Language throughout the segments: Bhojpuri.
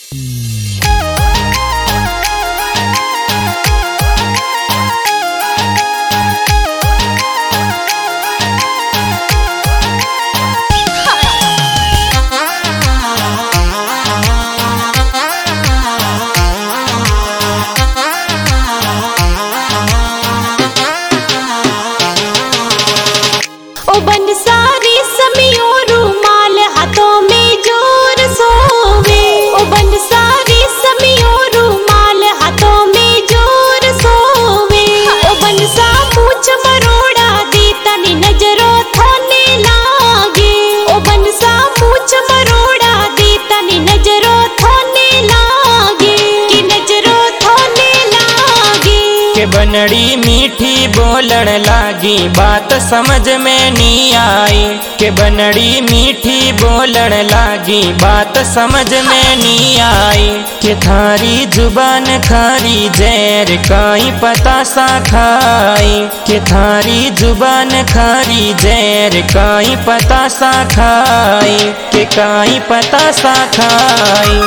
सारी समियों रूमाल हाथों में जोर सोवे। ओ बंद सारी समियों रूमाल हाथों में जोर सोवे। ओ बंद सा पूछ मरोड़ा दी तनी नजरों थाने लागे। ओ बंद सा पूछ मरोड़ा दी तनी नजरों थाने लागे। कि नजरों थाने लागे। के बनड़ी मीठी बोलण लागी बात समझ में नहीं आई। के बनड़ी मीठी बोलण लागी बात समझ में नहीं आई। के थारी जुबान खारी जहर काई पता सा खाई। के थारी जुबान खारी जहर काई पता सा खाई। के काई पता सा खाई।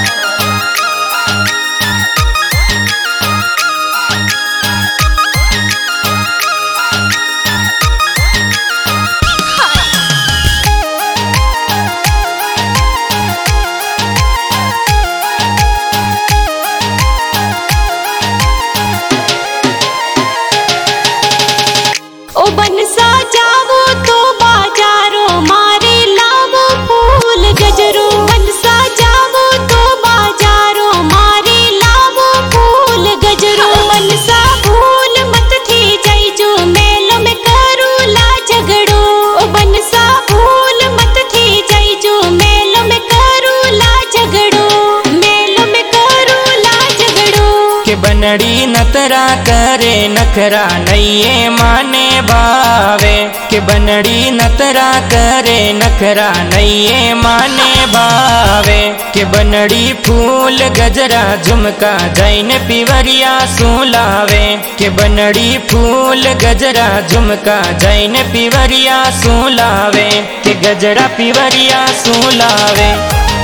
ओ बनसा जावो तो बाजारों मारे लावो फूल गजरो। बनसा जावो तो बाजारों मारे लावो फूल गजरो। बनसा भूल मत थी जाई जो मेल में करू ला झगड़ो। ओ बनसा भूल मत थी जाई जो मेल में करू ला झगड़ो। मेल में करू ला झगड़ो। के बनड़ी नतरा करे नखरा नैये माने भावे। के बनड़ी नतरा करे नखरा नैये माने भावे। के बनड़ी फूल गजरा झुमका जैन पिवरिया सुलावे। के बनड़ी फूल गजरा झुमका जैन पिवरिया सुलावे। के गजरा पिवरिया सुलावे।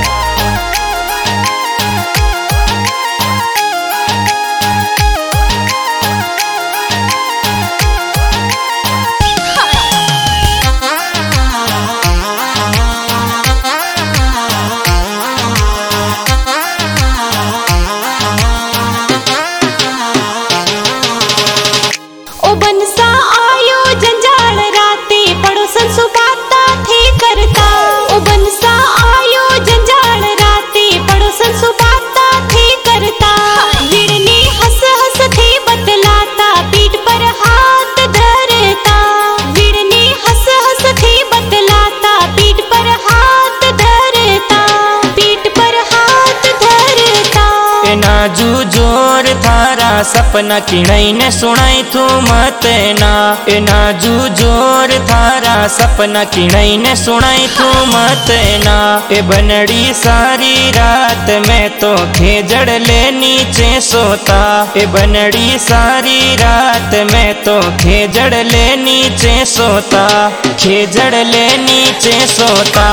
ओ बनसा आयो जंजाल राते पड़ोसन सुबाता थे करता। ओ बनसा आयो जंजाल राते पड़ोसन सुबाता थे करता। विड़नी हंस हंस थे बतलाता पीठ पर हाथ धरता। विड़नी हंस हंस थे बतलाता पीठ पर हाथ धरता। पीठ पर हाथ धरता। नाजू जोर थारा सपना किणई ने सुनाई तू मत ना। नाजू जोर थारा सपना किणई ने सुनाई तू मत ना। ए बनड़ी सारी रात में तो खेजड़ ले नीचे सोता। ए बनड़ी सारी रात में तो खेजड़ ले नीचे सोता। खेजड़ ले नीचे सोता।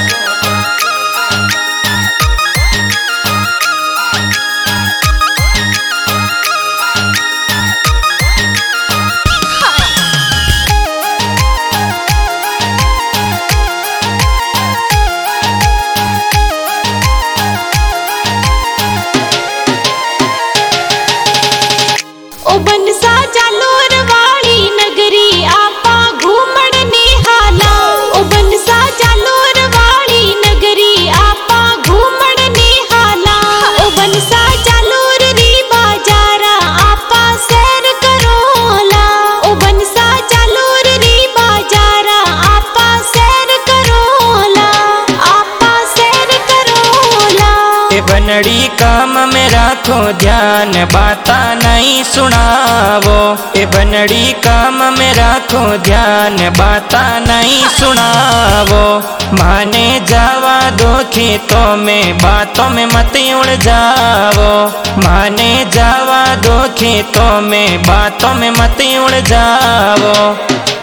ओ बनसा जालोर वाली नगरी आपा घूमण निहाला। ओ बनसा जालोर वाली नगरी आपा घूमण निहाला। ओ बनसा जालोर री बाजारा आपा सैर करोला। ओ बनसा जालोर री बाजारा आपा सैर करोला। आपा सैर करोला। ए बनड़ी काम में राखो ध्यान बाता नहीं सुनावो। ए बनड़ी काम में राखो ध्यान बाता नहीं सुनावो। माने जावा दो खेतों में बातों में मत उड़ जावो। माने जावा दो खेतों में बातों में मत उड़ जावो।